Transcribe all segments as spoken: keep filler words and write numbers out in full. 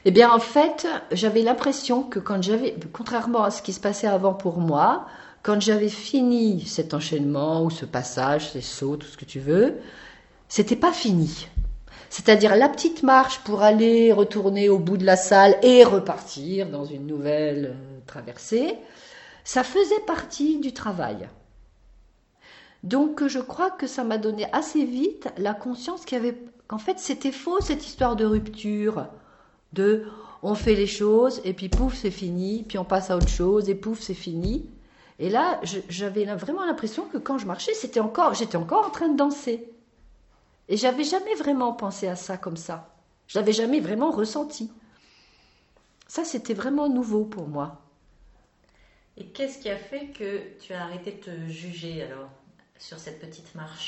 Eh bien, en fait, j'avais l'impression que quand j'avais, contrairement à ce qui se passait avant pour moi, quand j'avais fini cet enchaînement ou ce passage, ces sauts, tout ce que tu veux, c'était pas fini. C'est-à-dire la petite marche pour aller retourner au bout de la salle et repartir dans une nouvelle euh, traversée, ça faisait partie du travail. Donc, je crois que ça m'a donné assez vite la conscience qu'il y avait, qu'en fait, c'était faux cette histoire de rupture. De on fait les choses et puis pouf c'est fini, puis on passe à autre chose et pouf c'est fini. Et là je, j'avais vraiment l'impression que quand je marchais c'était encore, j'étais encore en train de danser. Et j'avais jamais vraiment pensé à ça comme ça. Je l'avais jamais vraiment ressenti. Ça c'était vraiment nouveau pour moi. Et qu'est-ce qui a fait que tu as arrêté de te juger alors sur cette petite marche ?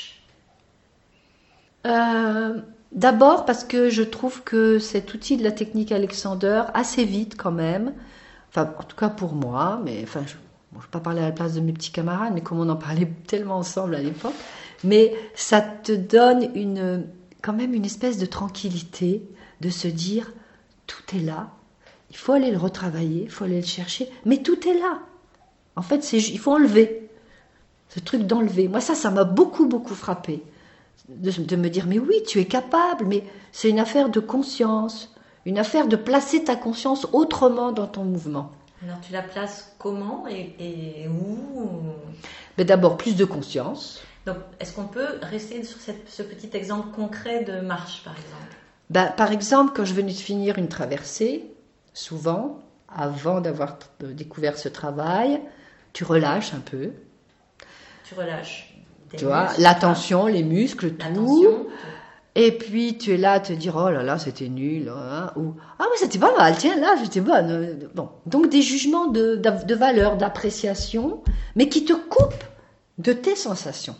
Euh, d'abord parce que je trouve que cet outil de la technique Alexander, assez vite quand même, enfin en tout cas pour moi, mais enfin je ne vais pas parler à la place de mes petits camarades, mais comme on en parlait tellement ensemble à l'époque, mais ça te donne une, quand même une espèce de tranquillité, de se dire tout est là, il faut aller le retravailler, il faut aller le chercher, mais tout est là. En fait, c'est, il faut enlever, ce truc d'enlever. Moi ça, ça m'a beaucoup beaucoup frappé. De, de me dire, mais oui, tu es capable, mais c'est une affaire de conscience, une affaire de placer ta conscience autrement dans ton mouvement. Alors, tu la places comment et, et où ? Mais d'abord, plus de conscience. Donc, est-ce qu'on peut rester sur cette, ce petit exemple concret de marche, par exemple ? Ben, par exemple, quand je venais de finir une traversée, souvent, avant d'avoir découvert ce travail, tu relâches un peu. Tu relâches. Tu vois, l'attention, les muscles, tout. Et puis tu es là à te dire oh là là c'était nul, hein, ou ah mais c'était pas mal, tiens là j'étais bonne. Bon, donc des jugements de, de, de valeur, d'appréciation, mais qui te coupent de tes sensations.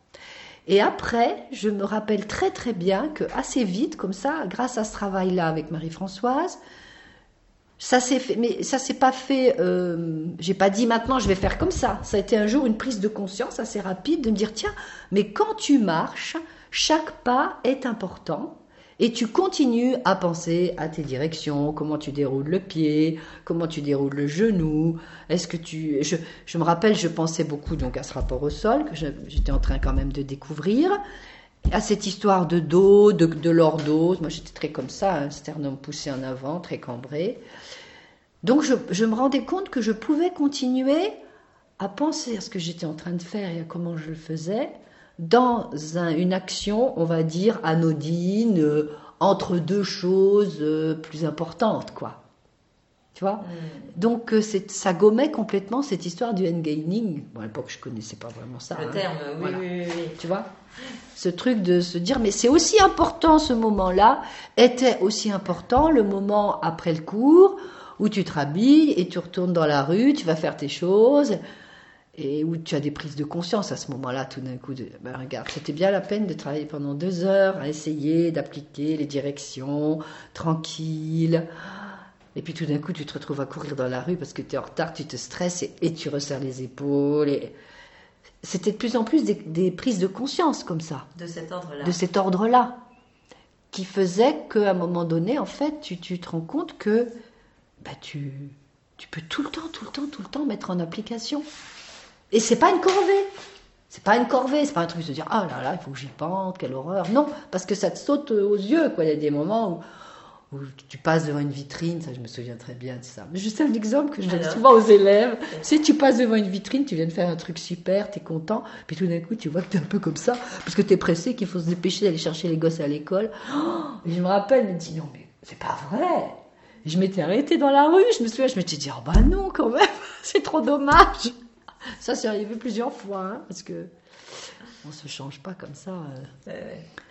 Et après, je me rappelle très très bien que assez vite comme ça, grâce à ce travail-là avec Marie-Françoise, ça s'est fait, mais ça s'est pas fait. Euh, j'ai pas dit maintenant je vais faire comme ça. Ça a été un jour une prise de conscience assez rapide de me dire tiens, mais quand tu marches, chaque pas est important et tu continues à penser à tes directions, comment tu déroules le pied, comment tu déroules le genou. Est-ce que tu, je, je me rappelle, je pensais beaucoup donc à ce rapport au sol que je, j'étais en train quand même de découvrir. À cette histoire de dos, de, de lordose, moi j'étais très comme ça, un sternum poussé en avant, très cambré. Donc je, je me rendais compte que je pouvais continuer à penser à ce que j'étais en train de faire et à comment je le faisais dans un, une action, on va dire, anodine, euh, entre deux choses euh, plus importantes, quoi. Tu vois ? mmh. Donc euh, c'est, ça gommait complètement cette histoire du endgaining. Bon, à l'époque, je ne connaissais pas vraiment ça. Le hein. terme, oui, voilà. oui, oui, oui. Tu vois ? Ce truc de se dire, mais c'est aussi important ce moment-là, était aussi important le moment après le cours, où tu te rhabilles et tu retournes dans la rue, tu vas faire tes choses, et où tu as des prises de conscience à ce moment-là, tout d'un coup. De, ben regarde, c'était bien la peine de travailler pendant deux heures à essayer d'appliquer les directions, tranquille. Et puis tout d'un coup, tu te retrouves à courir dans la rue parce que tu es en retard, tu te stresses et, et tu resserres les épaules. Et... C'était de plus en plus des, des prises de conscience comme ça. De cet ordre-là. De cet ordre-là. Qui faisait qu'à un moment donné, en fait, tu, tu te rends compte que bah, tu, tu peux tout le temps, tout le temps, tout le temps mettre en application. Et c'est pas une corvée. C'est pas une corvée, c'est pas un truc de se dire « Ah là là, il faut que j'y pense, quelle horreur !» Non, parce que ça te saute aux yeux, quoi. Il y a des moments où, où tu passes devant une vitrine, ça je me souviens très bien de ça. Mais juste un exemple que je donne souvent aux élèves. Tu sais, tu passes devant une vitrine, tu viens de faire un truc super, t'es content, puis tout d'un coup tu vois que t'es un peu comme ça, parce que t'es pressé, qu'il faut se dépêcher d'aller chercher les gosses à l'école. Oh, et je me rappelle, je me dis « Non mais c'est pas vrai !» Et je m'étais arrêtée dans la rue, je me souviens, je m'étais dit « Oh bah non quand même, c'est trop dommage !» Ça, c'est arrivé plusieurs fois, hein, parce que on se change pas comme ça. Euh. Ouais, ouais.